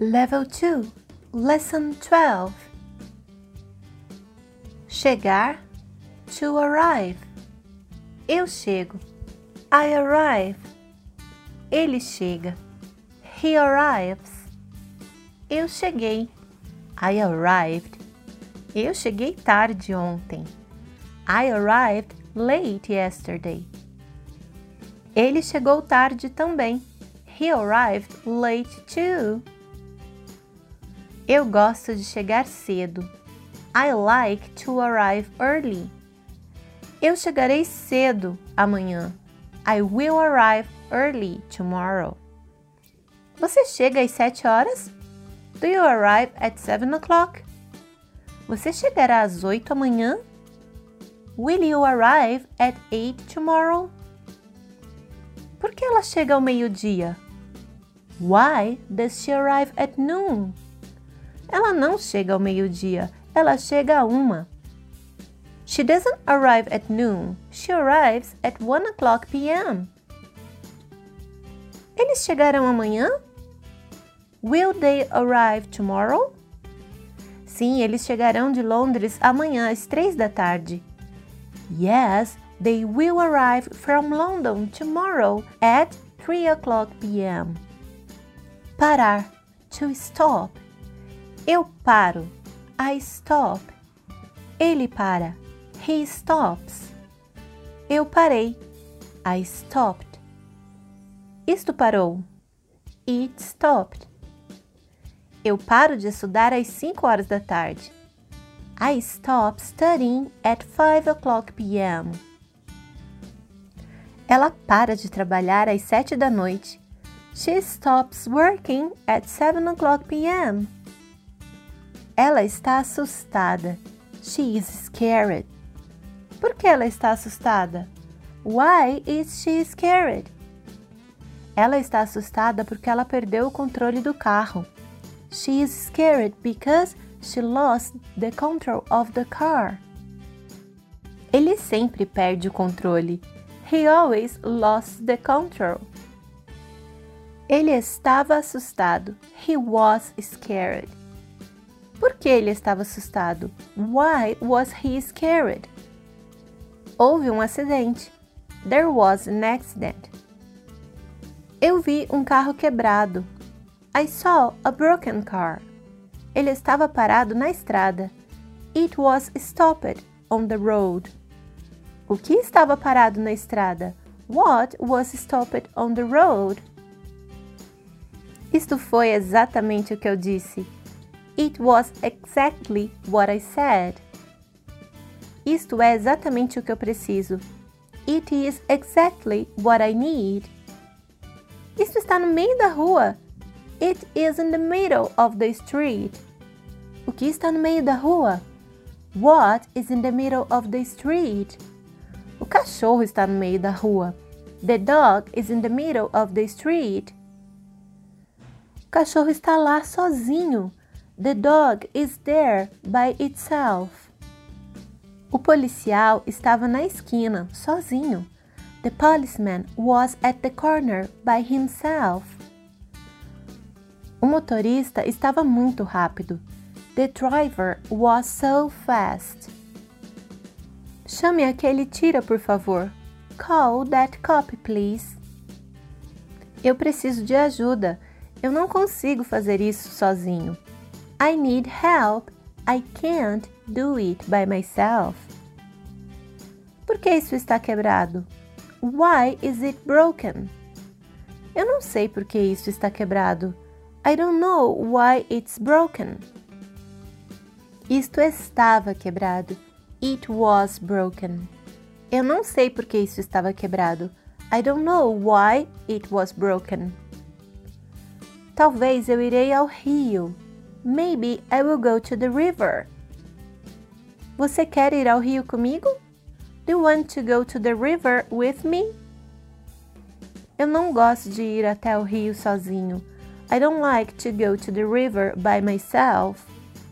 Level 2, Lesson 12. Chegar, to arrive. Eu chego. I arrive. Ele chega. He arrives. Eu cheguei. I arrived. Eu cheguei tarde ontem. I arrived late yesterday. Ele chegou tarde também. He arrived late too. Eu gosto de chegar cedo. I like to arrive early. Eu chegarei cedo amanhã. I will arrive early tomorrow. Você chega às 7 horas? Do you arrive at 7 o'clock? Você chegará às 8 amanhã? Will you arrive at 8 tomorrow? Por que ela chega ao meio-dia? Why does she arrive at noon? Ela não chega ao meio-dia, ela chega a 1. She doesn't arrive at noon, she arrives at 1 o'clock p.m. Eles chegarão amanhã? Will they arrive tomorrow? Sim, eles chegarão de Londres amanhã às 3 da tarde. Yes, they will arrive from London tomorrow at 3 o'clock p.m. Parar, to stop. Eu paro. I stop. Ele para. He stops. Eu parei. I stopped. Isto parou. It stopped. Eu paro de estudar às 5 horas da tarde. I stop studying at 5 o'clock p.m. Ela para de trabalhar às 7 da noite. She stops working at 7 o'clock p.m. Ela está assustada. She is scared. Por que ela está assustada? Why is she scared? Ela está assustada porque ela perdeu o controle do carro. She is scared because she lost the control of the car. Ele sempre perde o controle. He always lost the control. Ele estava assustado. He was scared. Por que ele estava assustado? Why was he scared? Houve um acidente. There was an accident. Eu vi um carro quebrado. I saw a broken car. Ele estava parado na estrada. It was stopped on the road. O que estava parado na estrada? What was stopped on the road? Isto foi exatamente o que eu disse. It was exactly what I said. Isto é exatamente o que eu preciso. It is exactly what I need. Isto está no meio da rua. It is in the middle of the street. O que está no meio da rua? What is in the middle of the street? O cachorro está no meio da rua. The dog is in the middle of the street. O cachorro está lá sozinho. The dog is there by itself. O policial estava na esquina, sozinho. The policeman was at the corner by himself. O motorista estava muito rápido. The driver was so fast. Chame aquele tira, por favor. Call that cop, please. Eu preciso de ajuda. Eu não consigo fazer isso sozinho. I need help. I can't do it by myself. Por que isso está quebrado? Why is it broken? Eu não sei por que isso está quebrado. I don't know why it's broken. Isto estava quebrado. It was broken. Eu não sei por que isso estava quebrado. I don't know why it was broken. Talvez eu irei ao rio. Maybe I will go to the river. Você quer ir ao rio comigo? Do you want to go to the river with me? Eu não gosto de ir até o rio sozinho. I don't like to go to the river by myself.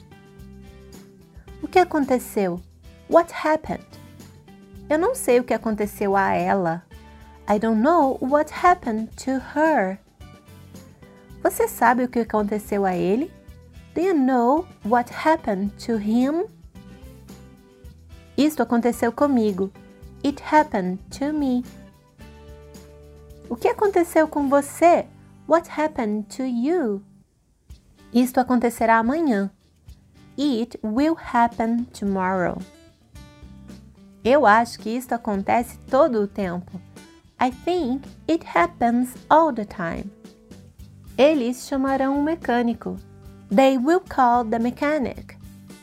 O que aconteceu? What happened? Eu não sei o que aconteceu a ela. I don't know what happened to her. Você sabe o que aconteceu a ele? Do you know what happened to him? Isto aconteceu comigo. It happened to me. O que aconteceu com você? What happened to you? Isto acontecerá amanhã. It will happen tomorrow. Eu acho que isto acontece todo o tempo. I think it happens all the time. Eles chamarão um mecânico. They will call the mechanic.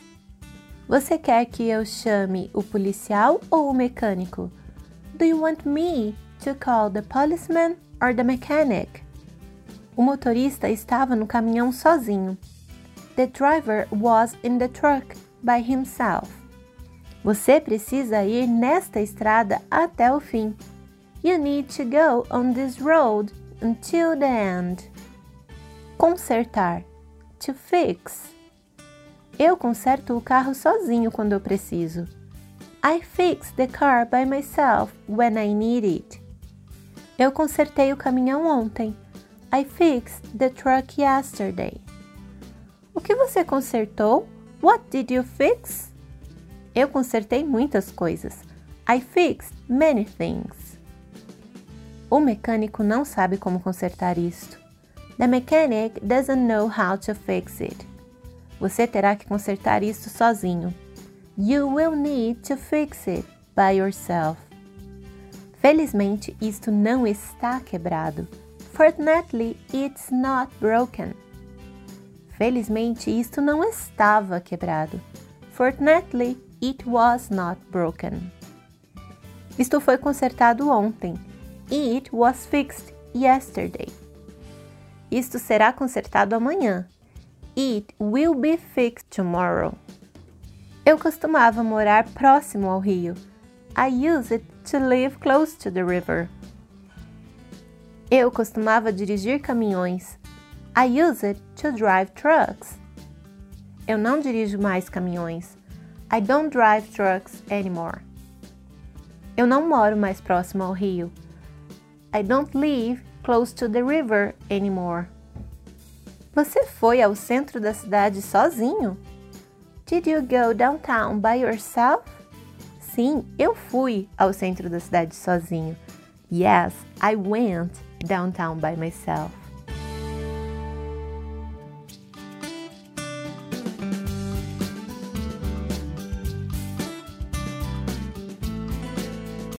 Você quer que eu chame o policial ou o mecânico? Do you want me to call the policeman or the mechanic? O motorista estava no caminhão sozinho. The driver was in the truck by himself. Você precisa ir nesta estrada até o fim. You need to go on this road until the end. Consertar. To fix. Eu conserto o carro sozinho quando eu preciso. I fix the car by myself when I need it. Eu consertei o caminhão ontem. I fixed the truck yesterday. O que você consertou? What did you fix? Eu consertei muitas coisas. I fixed many things. O mecânico não sabe como consertar isto. The mechanic doesn't know how to fix it. Você terá que consertar isto sozinho. You will need to fix it by yourself. Felizmente, isto não está quebrado. Fortunately, it's not broken. Felizmente, isto não estava quebrado. Fortunately, it was not broken. Isto foi consertado ontem. It was fixed yesterday. Isto será consertado amanhã. It will be fixed tomorrow. Eu costumava morar próximo ao rio. I used to live close to the river. Eu costumava dirigir caminhões. I used to drive trucks. Eu não dirijo mais caminhões. I don't drive trucks anymore. Eu não moro mais próximo ao rio. I don't live close to the river anymore. Você foi ao centro da cidade sozinho? Did you go downtown by yourself? Sim, eu fui ao centro da cidade sozinho. Yes, I went downtown by myself.